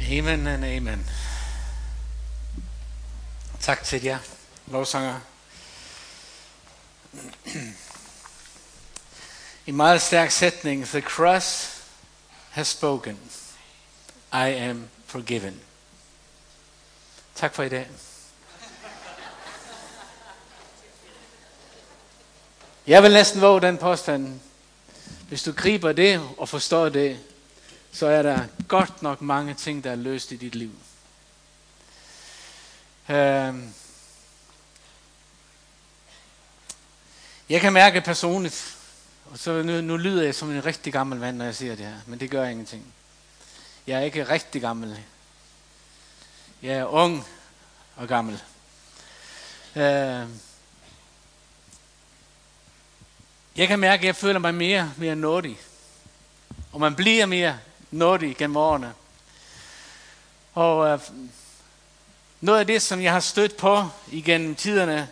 Amen and amen. Tak til jer, lovsanger. En meget stærk sætning. The cross has spoken. I am forgiven. Tak for i dag. Jeg vil næsten våge den påstand. Hvis du griber det og forstår det, så er der godt nok mange ting, der er løst i dit liv. Jeg kan mærke personligt, og så nu lyder jeg som en rigtig gammel mand, når jeg siger det her, men det gør ingenting. Jeg er ikke rigtig gammel. Jeg er ung og gammel. Jeg kan mærke, at jeg føler mig mere nådig. Og man bliver mere nådig gennem årene. Og noget af det, som jeg har stødt på igennem tiderne,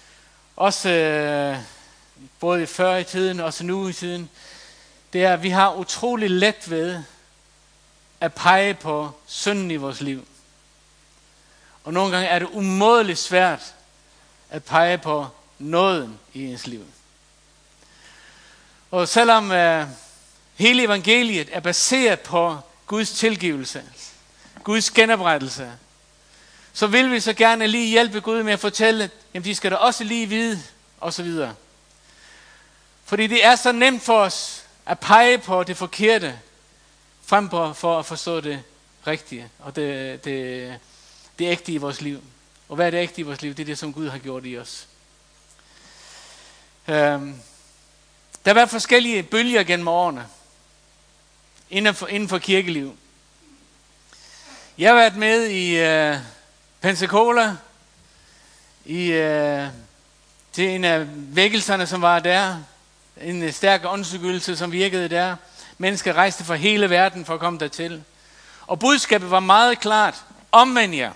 også både før i tiden og også nu i tiden, det er, at vi har utrolig let ved at pege på synden i vores liv. Og nogle gange er det umådeligt svært at pege på nåden i ens liv. Og selvom hele evangeliet er baseret på Guds tilgivelse, Guds genoprettelse, så vil vi så gerne lige hjælpe Gud med at fortælle, jamen de skal da også lige vide, og så videre. Fordi det er så nemt for os at pege på det forkerte, frem for at forstå det rigtige, og det ægte i vores liv. Og hvad er det ægte i vores liv? Det er det, som Gud har gjort i os. Der har været forskellige bølger gennem årene inden for kirkeliv. Jeg har været med i Pensacola, til en af vækkelserne, som var der. En stærk åndsudgivelse, som virkede der. Mennesker rejste fra hele verden for at komme dertil. Og budskabet var meget klart. Omvend jer.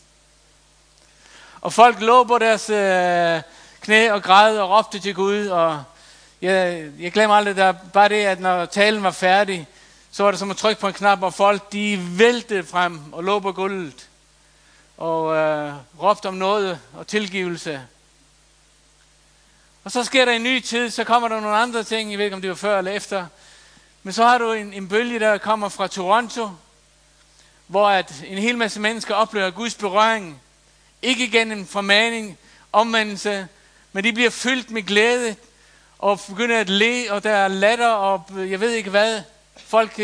Og folk lå på deres knæ og græd og råbte til Gud. Og jeg glemmer aldrig, der bare det, at når talen var færdig, så var det som at trykke på en knap, og folk de væltede frem og lå på gulvet. Og råbte om noget og tilgivelse. Og så sker der en ny tid, så kommer der nogle andre ting, jeg ved ikke om det var før eller efter. Men så har du en bølge, der kommer fra Toronto, hvor at en hel masse mennesker oplever Guds berøring. Ikke gennem formaning, omvendelse, men de bliver fyldt med glæde og begynder at le, og der er latter og jeg ved ikke hvad. Folk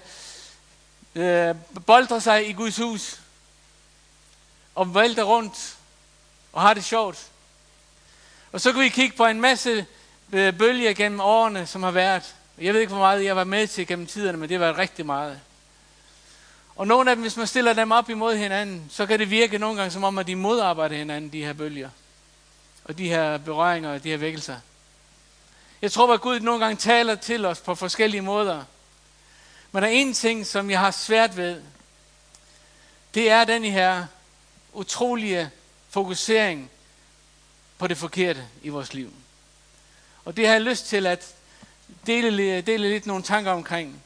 boltrer sig i Guds hus og vælter rundt og har det sjovt. Og så kan vi kigge på en masse bølger gennem årene, som har været. Jeg ved ikke, hvor meget jeg var med til gennem tiderne, men det var rigtig meget. Og nogle af dem, hvis man stiller dem op imod hinanden, så kan det virke nogle gange som om, at de modarbejder hinanden, de her bølger. Og de her berøringer og de her vækkelser. Jeg tror, at Gud nogle gange taler til os på forskellige måder. Men der er en ting, som jeg har svært ved. Det er den her utrolige fokusering på det forkerte i vores liv. Og det har jeg lyst til at dele lidt nogle tanker omkring.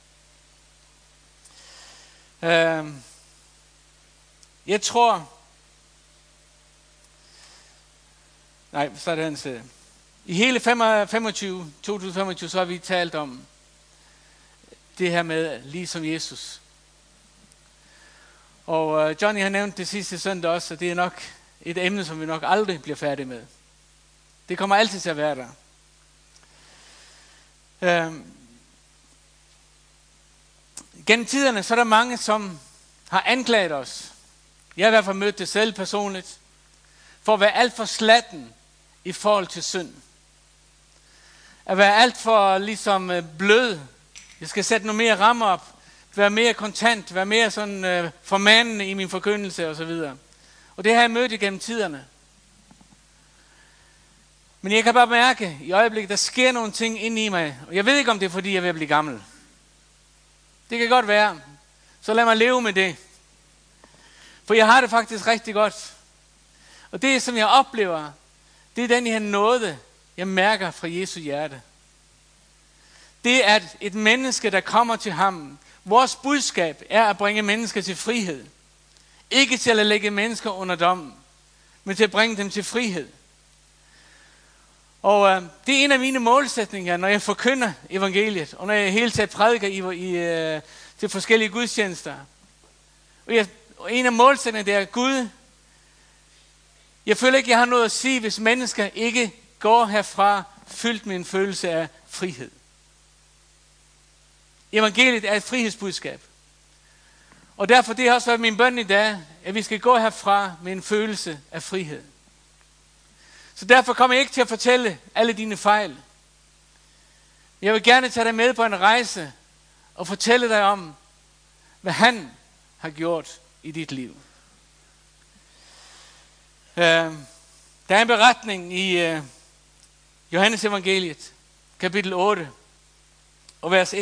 Jeg tror... Nej, så er det hans... I hele 2025, så har vi talt om det her med ligesom Jesus. Og Johnny har nævnt det sidste søndag også, og det er nok et emne, som vi nok aldrig bliver færdige med. Det kommer altid til at være der. Gennem tiderne, så er der mange, som har anklaget os. Jeg har i hvert fald mødt det selv personligt, for at være alt for slatten i forhold til synd. At være alt for ligesom blød. Jeg skal sætte noget mere rammer op. Være mere kontant. Være mere sådan formanende i min forkyndelse og så videre. Og det har jeg mødt igennem tiderne. Men jeg kan bare mærke i øjeblikket, der sker nogle ting inde i mig. Og jeg ved ikke, om det er, fordi jeg er ved at blive gammel. Det kan godt være. Så lad mig leve med det. For jeg har det faktisk rigtig godt. Og det, som jeg oplever, det er den her nåde, jeg mærker fra Jesu hjerte. Det er et menneske, der kommer til ham, Vores budskab er at bringe mennesker til frihed. Ikke til at lægge mennesker under dommen, men til at bringe dem til frihed. Og det er en af mine målsætninger, når jeg forkynder evangeliet, og når jeg hele tiden prædiker til forskellige gudstjenester. Og en af målsætningerne det er, Gud, jeg føler ikke, jeg har noget at sige, hvis mennesker ikke går herfra fyldt med en følelse af frihed. Evangeliet er et frihedsbudskab. Og derfor det har også været min bøn i dag, at vi skal gå herfra med en følelse af frihed. Så derfor kommer jeg ikke til at fortælle alle dine fejl. Jeg vil gerne tage dig med på en rejse og fortælle dig om, hvad han har gjort i dit liv. Der er en beretning i Johannes evangeliet, kapitel 8, og vers 1-11.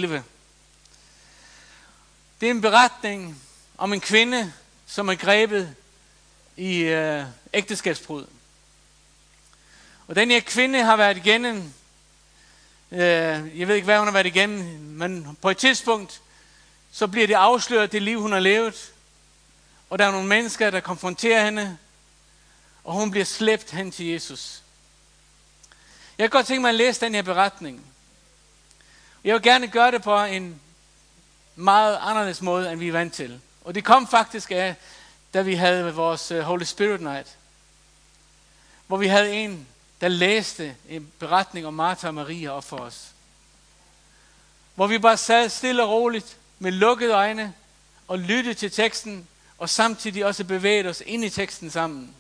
Det er en beretning om en kvinde, som er grebet i ægteskabsbrud. Og den her kvinde har været igennem, jeg ved ikke hvad hun har været igennem, men på et tidspunkt, så bliver det afsløret det liv hun har levet. Og der er nogle mennesker, der konfronterer hende, og hun bliver slæbt hen til Jesus. Jeg kan godt tænke mig at læse den her beretning. Jeg vil gerne gøre det på en meget anderledes måde, end vi er vant til. Og det kom faktisk af, da vi havde vores Holy Spirit Night. Hvor vi havde en, der læste en beretning om Martha og Maria op for os. Hvor vi bare sad stille og roligt med lukkede øjne og lyttede til teksten, og samtidig også bevægede os ind i teksten sammen.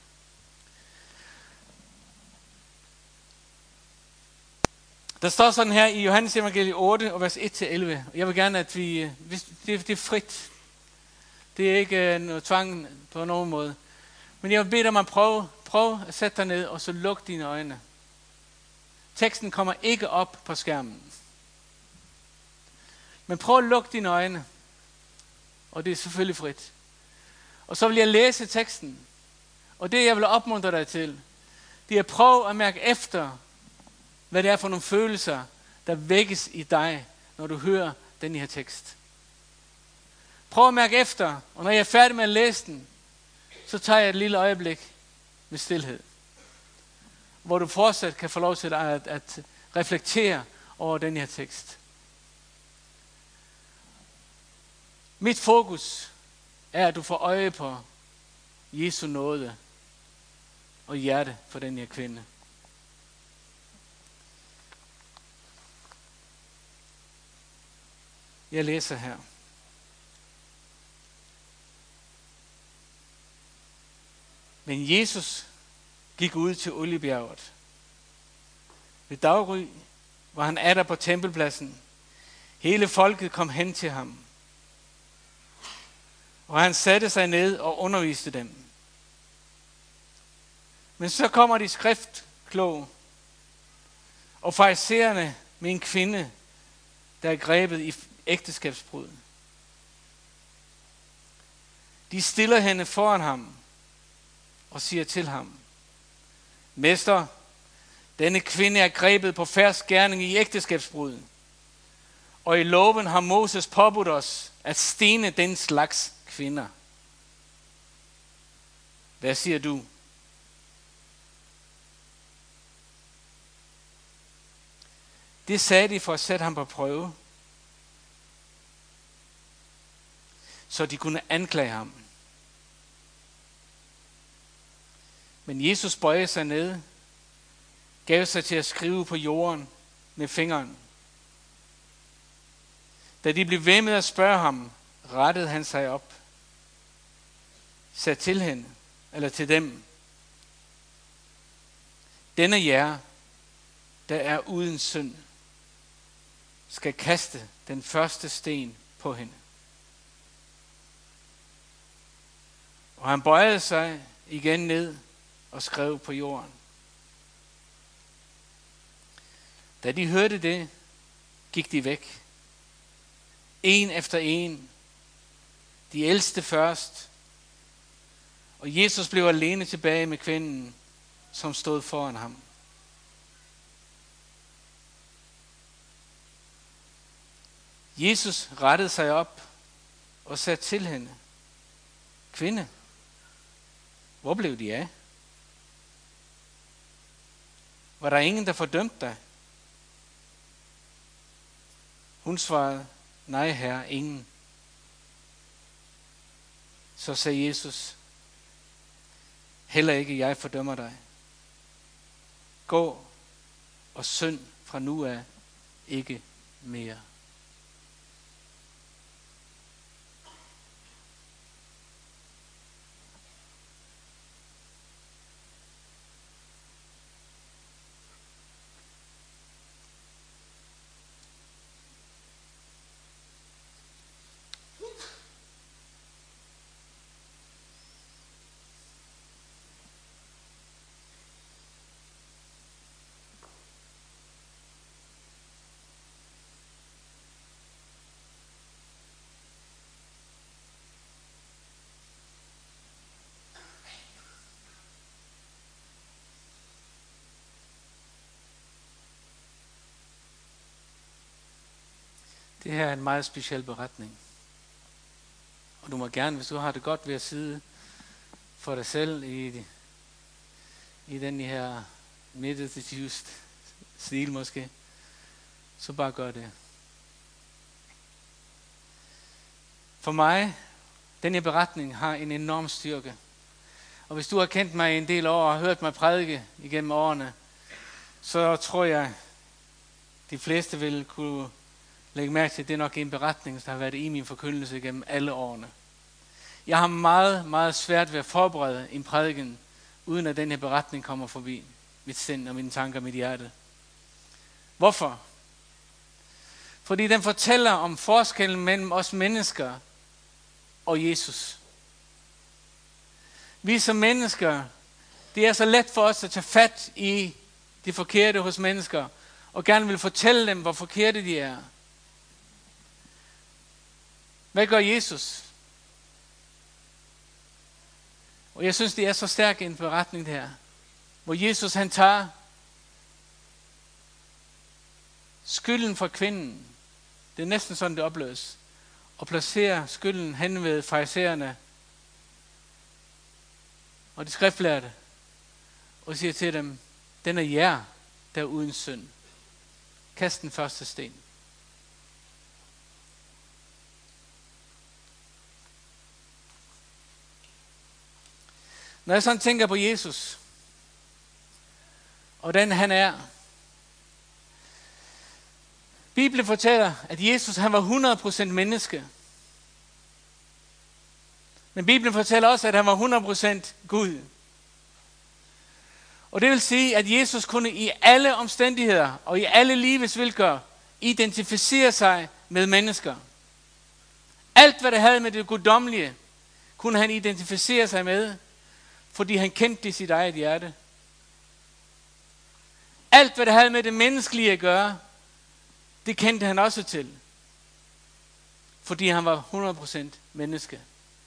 Der står sådan her i Johannes evangeliet 8, og vers 1-11. Jeg vil gerne, at vi... Det er frit. Det er ikke noget tvang på nogen måde. Men jeg vil bede dig om at prøve at sætte dig ned, og så luk dine øjne. Teksten kommer ikke op på skærmen. Men prøv at lukke dine øjne. Og det er selvfølgelig frit. Og så vil jeg læse teksten. Og det jeg vil opmuntre dig til, det er at prøve at mærke efter, hvad det er for nogle følelser, der vækkes i dig, når du hører den her tekst. Prøv at mærke efter, og når jeg er færdig med at læse den, så tager jeg et lille øjeblik med stilhed. Hvor du fortsat kan få lov til at reflektere over den her tekst. Mit fokus er, at du får øje på Jesu nåde og hjerte for den her kvinde. Jeg læser her. Men Jesus gik ud til Oliebjerget. Ved daggry var han atter på tempelpladsen. Hele folket kom hen til ham. Og han satte sig ned og underviste dem. Men så kommer de skriftkloge og farisererne med en kvinde, der er grebet i ægteskabsbrud. De stiller hende foran ham og siger til ham: Mester, denne kvinde er grebet på fersk gerning i ægteskabsbrud. Og i loven har Moses påbudt os at stene den slags kvinder. Hvad siger du? Det sagde de for at sætte ham på prøve, så de kunne anklage ham. Men Jesus bøjede sig ned, gav sig til at skrive på jorden med fingeren. Da de blev ved med at spørge ham, rettede han sig op, sagde til hende, eller til dem: Denne jer, der er uden synd, skal kaste den første sten på hende. Og han bøjede sig igen ned og skrev på jorden. Da de hørte det, gik de væk. En efter en. De ældste først. Og Jesus blev alene tilbage med kvinden, som stod foran ham. Jesus rettede sig op og sagde til hende, kvinde, hvor blev de af? Var der ingen, der fordømte dig? Hun svarede, nej herre, ingen. Så sagde Jesus, heller ikke jeg fordømmer dig. Gå og synd fra nu af ikke mere. Det her er en meget speciel beretning. Og du må gerne, hvis du har det godt ved at sidde for dig selv i den her meditative stil måske, så bare gør det. For mig, den her beretning har en enorm styrke. Og hvis du har kendt mig i en del år og hørt mig prædike igennem årene, så tror jeg, de fleste vil kunne lægge mærke til, at det er nok en beretning, der har været i min forkyndelse gennem alle årene. Jeg har meget, meget svært ved at forberede en prædiken, uden at den her beretning kommer forbi mit sind og mine tanker og mit hjerte. Hvorfor? Fordi den fortæller om forskellen mellem os mennesker og Jesus. Vi som mennesker, det er så let for os at tage fat i det forkerte hos mennesker, og gerne vil fortælle dem, hvor forkerte de er. Hvad gør Jesus? Og jeg synes, det er så stærk en beretning her, hvor Jesus han tager skylden fra kvinden, det er næsten sådan det opløses, og placerer skylden hen ved farisæerne og de skriftlærde, og siger til dem, den er jer, der er uden synd. Kast den første sten. Når jeg sådan tænker på Jesus, og den han er, Bibelen fortæller, at Jesus han var 100% menneske. Men Bibelen fortæller også, at han var 100% Gud. Og det vil sige, at Jesus kunne i alle omstændigheder og i alle livets vilkår identificere sig med mennesker. Alt hvad det havde med det guddommelige, kunne han identificere sig med, fordi han kendte det i sit eget hjerte. Alt hvad det havde med det menneskelige at gøre, det kendte han også til, fordi han var 100% menneske.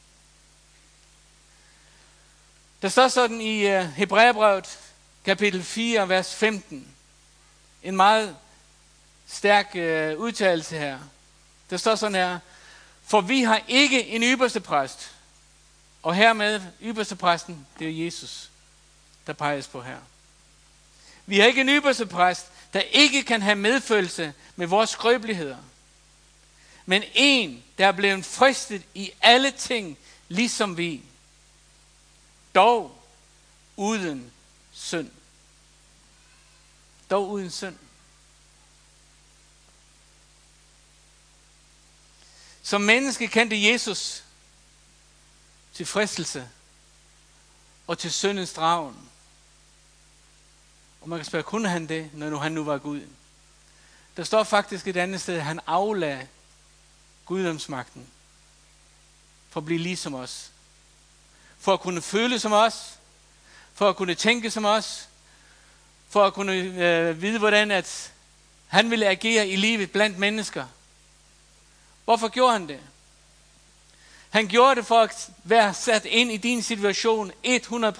Der står sådan i Hebræerbrevet, kapitel 4, vers 15, en meget stærk udtalelse her. Der står sådan her, for vi har ikke en ypperste præst, og hermed ypperste præsten, det er Jesus, der peges på her. Vi har ikke en ypperste præst, der ikke kan have medfølelse med vores skrøbeligheder, men en, der er blevet fristet i alle ting, ligesom vi, dog uden synd. Dog uden synd. Som menneske kendte Jesus til fristelse og til syndens dragen. Og man kan spørge, kunne han det, når han nu var Gud? Der står faktisk et andet sted, at han aflagde guddomsmagten for at blive ligesom os. For at kunne føle som os, for at kunne tænke som os, for at kunne vide, hvordan at han ville agere i livet blandt mennesker. Hvorfor gjorde han det? Han gjorde det for at være sat ind i din situation 100%.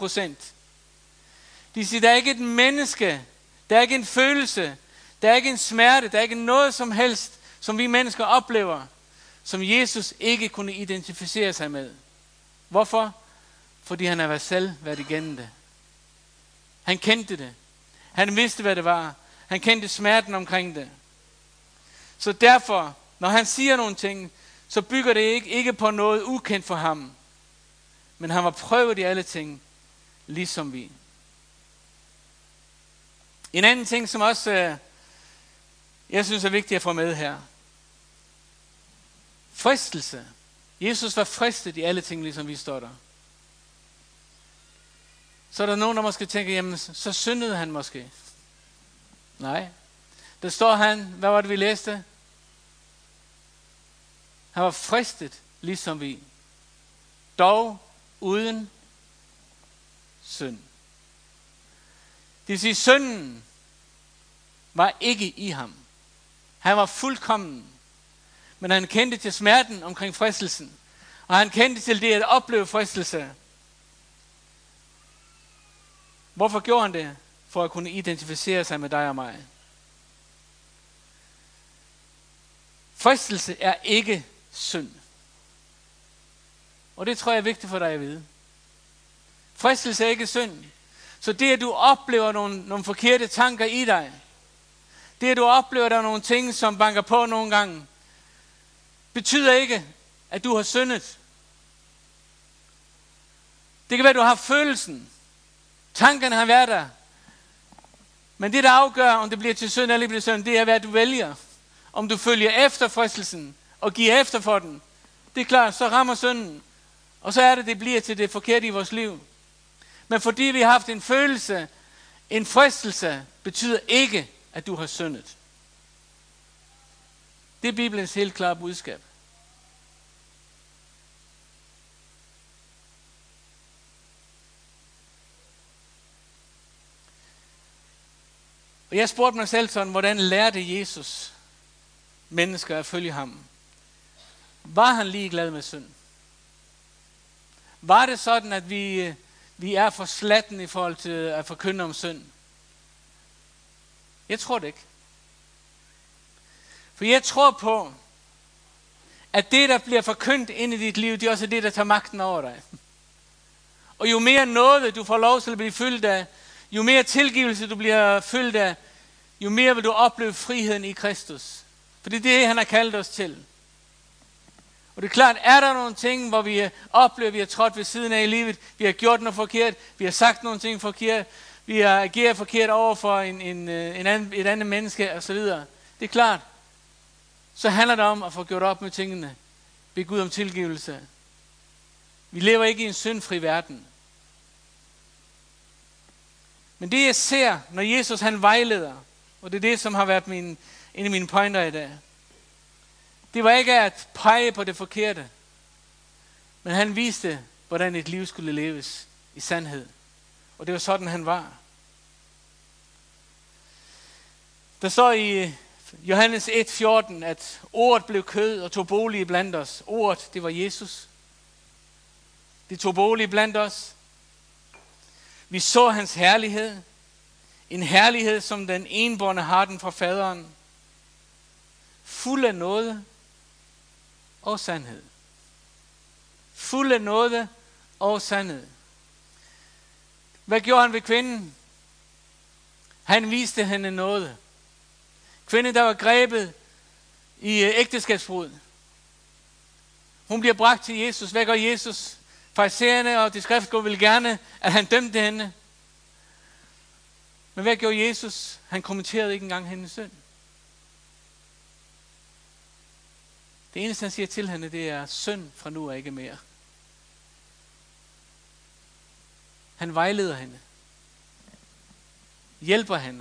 De siger, der er ikke et menneske, der er ikke en følelse, der er ikke en smerte, der er ikke noget som helst, som vi mennesker oplever, som Jesus ikke kunne identificere sig med. Hvorfor? Fordi han har selv været igennem det. Han kendte det. Han vidste, hvad det var. Han kendte smerten omkring det. Så derfor, når han siger nogle ting, så bygger det ikke på noget ukendt for ham. Men han var prøvet i alle ting, ligesom vi. En anden ting, som også jeg synes er vigtigt at få med her. Fristelse. Jesus var fristet i alle ting, ligesom vi står der. Så er der nogen, der måske tænker, jamen, så syndede han måske. Nej. Der står han, hvad var det, vi læste? Han var fristet, ligesom vi. Dog uden synd. Det vil sige, synden var ikke i ham. Han var fuldkommen. Men han kendte til smerten omkring fristelsen. Og han kendte til det at opleve fristelse. Hvorfor gjorde han det? For at kunne identificere sig med dig og mig. Fristelse er ikke synd. Og det tror jeg er vigtigt for dig at vide. Fristelse er ikke synd. Så det, at du oplever nogle forkerte tanker i dig, det, at du oplever, der er nogle ting, som banker på nogle gange, betyder ikke, at du har syndet. Det kan være, at du har følelsen. Tankerne har været der. Men det, der afgør, om det bliver til synd eller ikke bliver synd, det er, hvad du vælger. Om du følger efter fristelsen og giver efter for den. Det er klart, så rammer synden. Og så er det bliver til det forkerte i vores liv. Men fordi vi har haft en følelse, en fristelse, betyder ikke, at du har syndet. Det er Bibelens helt klare budskab. Og jeg spurgte mig selv sådan, hvordan lærte Jesus mennesker at følge ham? Var han ligeglad med synd? Var det sådan, at vi er for slatten i forhold til at forkynde om synd? Jeg tror det ikke. For jeg tror på, at det, der bliver forkyndt ind i dit liv, det er også det, der tager magten over dig. Og jo mere noget du får lov til at blive fyldt af, jo mere tilgivelse du bliver fyldt af, jo mere vil du opleve friheden i Kristus. For det er det, han har kaldt os til. Og det er klart, er der nogle ting, hvor vi oplever, at vi har trådt ved siden af i livet, vi har gjort noget forkert, vi har sagt nogle ting forkert, vi har ageret forkert over for et andet menneske osv. Det er klart. Så handler det om at få gjort op med tingene. Bed Gud om tilgivelse. Vi lever ikke i en syndfri verden. Men det jeg ser, når Jesus han vejleder, og det er det, som har været en af mine pointer i dag, det var ikke at pege på det forkerte, men han viste, hvordan et liv skulle leves i sandhed. Og det var sådan, han var. Der står i Johannes 1:14, at ordet blev kød og tog bolig blandt os. Ordet, det var Jesus. Det tog bolig blandt os. Vi så hans herlighed. En herlighed, som den enbårne har den fra faderen. Fuld af nåde og sandhed. Fuld af nåde og sandhed. Hvad gjorde han ved kvinden? Han viste hende nåde. Kvinden, der var grebet i ægteskabsbrud. Hun bliver bragt til Jesus. Hvad gør Jesus? Farisæerne og de skriftkloge ville gerne, at han dømte hende. Men hvad gjorde Jesus? Han kommenterede ikke engang hendes synd. Det eneste, han siger til hende, det er synd fra nu af ikke mere. Han vejleder hende. Hjælper hende.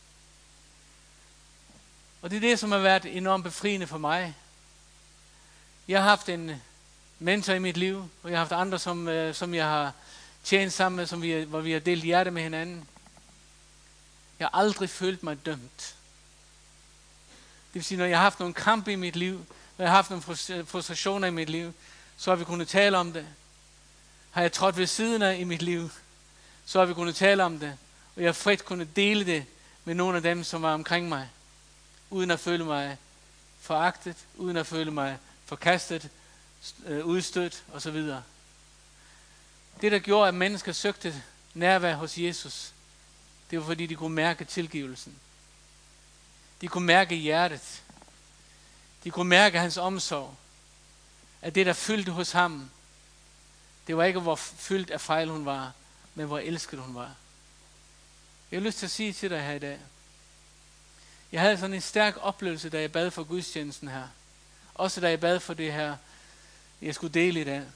Og det er det, som har været enormt befriende for mig. Jeg har haft en mentor i mit liv, og jeg har haft andre, som jeg har tjent sammen med, hvor vi har delt hjerte med hinanden. Jeg har aldrig følt mig dømt. Det vil sige, når jeg har haft nogle kampe i mit liv, når jeg har haft nogle frustrationer i mit liv, så har vi kunnet tale om det. Har jeg trådt ved siden af i mit liv, så har vi kunnet tale om det. Og jeg har frit kunnet dele det med nogle af dem, som var omkring mig, uden at føle mig foragtet, uden at føle mig forkastet, udstødt osv. Det, der gjorde, at mennesker søgte nærvær hos Jesus, det var fordi, de kunne mærke tilgivelsen. De kunne mærke hjertet. De kunne mærke hans omsorg. At det, der fyldte hos ham, det var ikke, hvor fyldt af fejl hun var, men hvor elsket hun var. Jeg har lyst til at sige til dig her i dag. Jeg havde sådan en stærk oplevelse, da jeg bad for gudstjenesten her. Også da jeg bad for det her, jeg skulle dele i dag.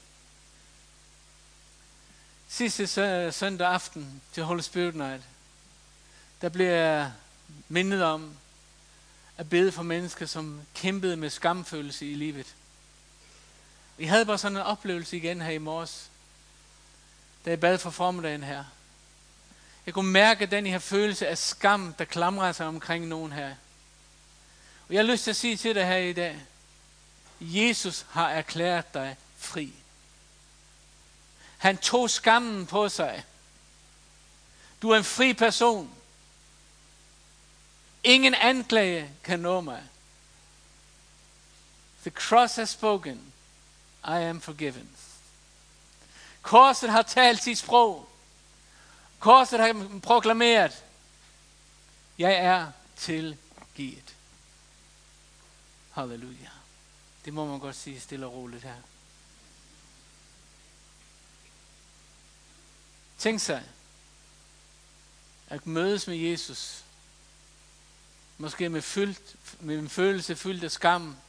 Sidste søndag aften til Holy Spirit Night, der blev jeg mindet om at bede for mennesker, som kæmpede med skamfølelse i livet. Vi havde bare sådan en oplevelse igen her i morges, da jeg bad for formiddagen her. Jeg kunne mærke den her følelse af skam, der klamrer sig omkring nogen her. Og jeg har lyst til at sige til dig her i dag, Jesus har erklæret dig fri. Han tog skammen på sig. Du er en fri person. Ingen anklage kan nå mig. The cross has spoken. I am forgiven. Korset har talt sit sprog. Korset har proklameret, jeg er tilgivet. Halleluja. Det må man godt sige stille og roligt her. Tænk sig at mødes med Jesus. Måske med en følelse fyldt af skam.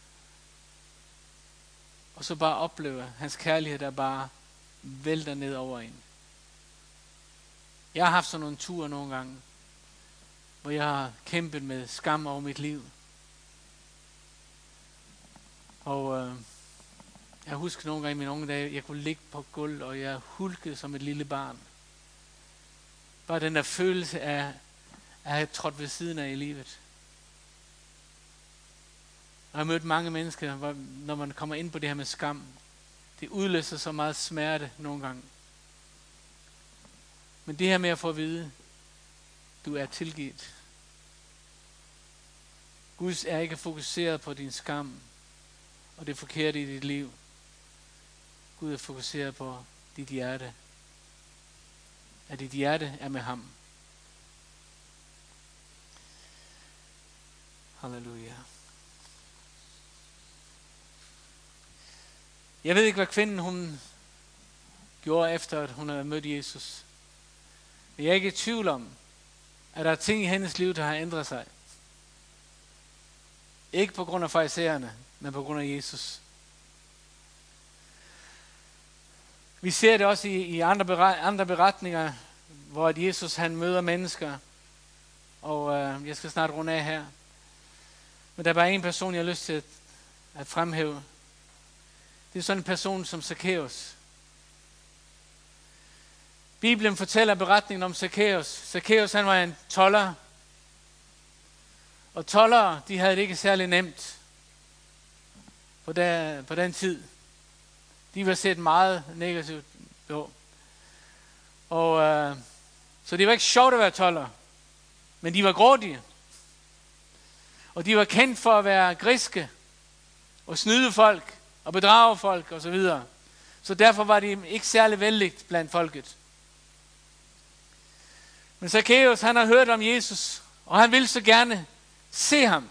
Og så bare opleve hans kærlighed, der bare vælter ned over en. Jeg har haft sådan nogle ture nogle gange, hvor jeg har kæmpet med skam over mit liv. Og jeg husker nogle gange i mine unge dage, jeg kunne ligge på gulv, og jeg hulkede som et lille barn. Bare den der følelse af at have trådt ved siden af i livet. Og jeg har mødt mange mennesker, hvor, når man kommer ind på det her med skam, det udløser så meget smerte nogle gange. Men det her med at få at vide, du er tilgivet. Gud er ikke fokuseret på din skam og det forkerte i dit liv. Gud er fokuseret på dit hjerte. At dit hjerte er med ham. Halleluja. Jeg ved ikke, hvad kvinden hun gjorde efter, at hun havde mødt Jesus. Men jeg er ikke i tvivl om, at der er ting i hendes liv, der har ændret sig. Ikke på grund af farisæerne, men på grund af Jesus. Vi ser det også i andre beretninger, hvor at Jesus han møder mennesker. Og jeg skal snart runde af her. Men der er bare en person, jeg har lyst til at fremhæve. Det er sådan en person som Zacchaeus. Bibelen fortæller beretningen om Zacchaeus. Zacchaeus han var en tolder. Og toldere, de havde det ikke særlig nemt på den tid. De var set meget negativt på. Og så det var ikke sjovt at være tolder. Men de var grådige. Og de var kendt for at være griske og snyde folk og bedrage folk og så videre. Så derfor var de ikke særlig velligt blandt folket. Men Zacchaeus, han har hørt om Jesus, og han vil så gerne se ham.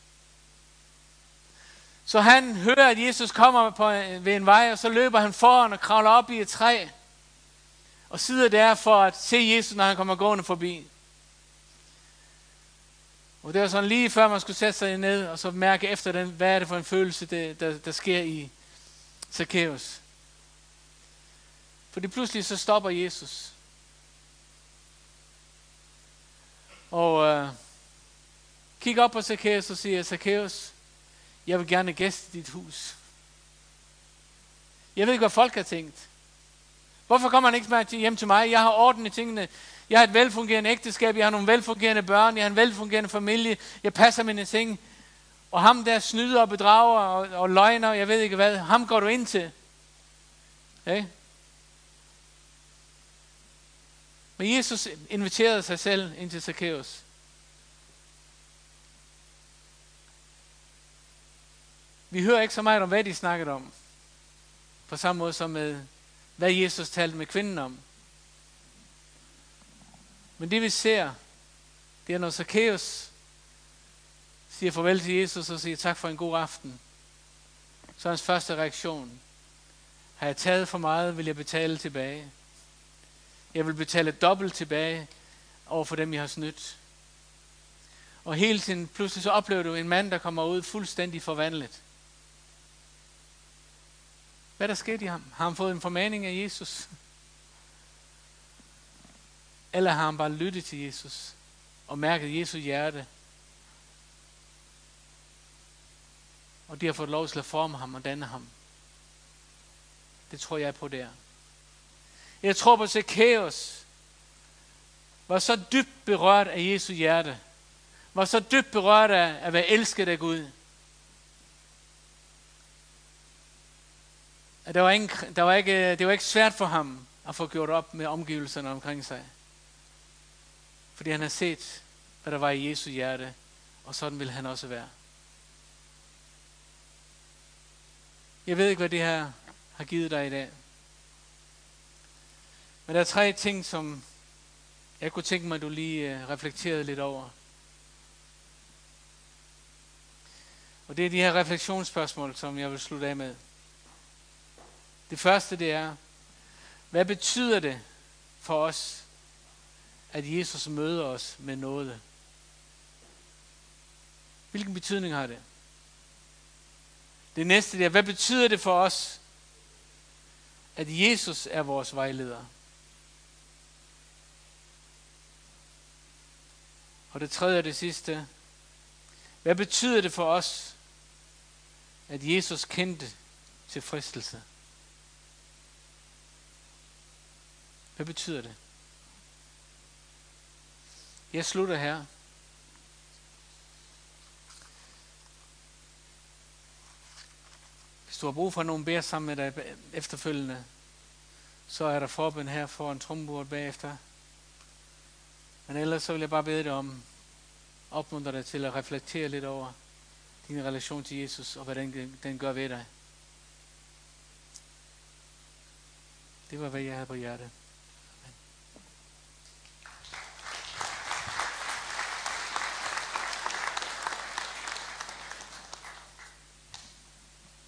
Så han hører, at Jesus kommer ved en vej, og så løber han foran og kravler op i et træ, og sidder der for at se Jesus, når han kommer gående forbi. Og det var sådan lige før man skulle sætte sig ned, og så mærke efter den, hvad er det for en følelse, der sker i Zacchaeus. Fordi pludselig så stopper Jesus. Og kigger op på Zacchaeus og siger, Zacchaeus, jeg vil gerne gæste dit hus. Jeg ved ikke, hvad folk har tænkt. Hvorfor kommer han ikke hjem til mig? Jeg har orden i tingene. Jeg har et velfungerende ægteskab. Jeg har nogle velfungerende børn. Jeg har en velfungerende familie. Jeg passer mine ting. Og ham der snyder og bedrager og løgner, jeg ved ikke hvad. Ham går du ind til. Okay? Men Jesus inviterede sig selv ind til Zacchaeus. Vi hører ikke så meget om, hvad de snakkede om. På samme måde som med, hvad Jesus talte med kvinden om. Men det vi ser, det er når Zacchaeus siger farvel til Jesus og siger tak for en god aften. Så hans første reaktion: har jeg taget for meget, vil jeg betale tilbage. Jeg vil betale dobbelt tilbage over for dem, jeg har snydt. Og hele tiden pludselig så oplever du en mand, der kommer ud fuldstændig forvandlet. Hvad der skete i ham? Har han fået en formaning af Jesus? Eller har han bare lyttet til Jesus og mærket Jesu hjerte? Og de har fået lov til at forme ham og danne ham. Det tror jeg på der. Jeg tror på, at Zacchaeus var så dybt berørt af Jesu hjerte. Var så dybt berørt af at være elsket af Gud. At det var ikke svært for ham at få gjort op med omgivelserne omkring sig. Fordi han har set, hvad der var i Jesu hjerte. Og sådan vil han også være. Jeg ved ikke, hvad det her har givet dig i dag. Men der er 3 ting, som jeg kunne tænke mig, at du lige reflekterede lidt over. Og det er de her refleksionsspørgsmål, som jeg vil slutte af med. Det første, det er: hvad betyder det for os, at Jesus møder os med nåde? Hvilken betydning har det? Det næste, det er: hvad betyder det for os, at Jesus er vores vejleder? Og det tredje og det sidste: hvad betyder det for os, at Jesus kendte til fristelse? Hvad betyder det? Jeg slutter her. Hvis du har brug for nogen beder sammen med dig efterfølgende, så er der forbøn her foran trommebordet bagefter. Men ellers så vil jeg bare bede dig om, opmuntre dig til at reflektere lidt over din relation til Jesus, og hvad den gør ved dig. Det var, hvad jeg havde på hjertet.